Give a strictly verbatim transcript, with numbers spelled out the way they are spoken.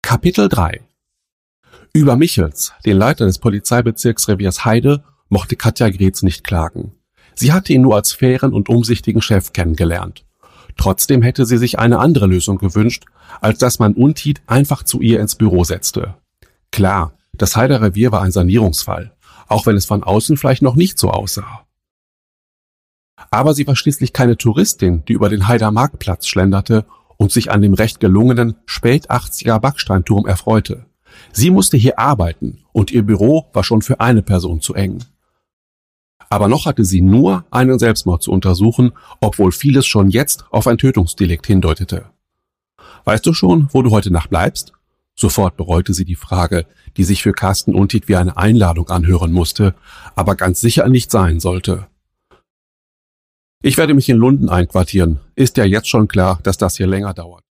Kapitel drei. Über Michels, den Leiter des Polizeibezirksreviers Heide, mochte Katja Gretz nicht klagen. Sie hatte ihn nur als fairen und umsichtigen Chef kennengelernt. Trotzdem hätte sie sich eine andere Lösung gewünscht, als dass man Untied einfach zu ihr ins Büro setzte. Klar, das Heider Revier war ein Sanierungsfall, auch wenn es von außen vielleicht noch nicht so aussah. Aber sie war schließlich keine Touristin, die über den Heider Marktplatz schlenderte und sich an dem recht gelungenen Spät-achtziger Backsteinturm erfreute. Sie musste hier arbeiten und ihr Büro war schon für eine Person zu eng. Aber noch hatte sie nur einen Selbstmord zu untersuchen, obwohl vieles schon jetzt auf ein Tötungsdelikt hindeutete. Weißt du schon, wo du heute Nacht bleibst? Sofort bereute sie die Frage, die sich für Carsten Untied wie eine Einladung anhören musste, aber ganz sicher nicht sein sollte. Ich werde mich in Lunden einquartieren. Ist ja jetzt schon klar, dass das hier länger dauert.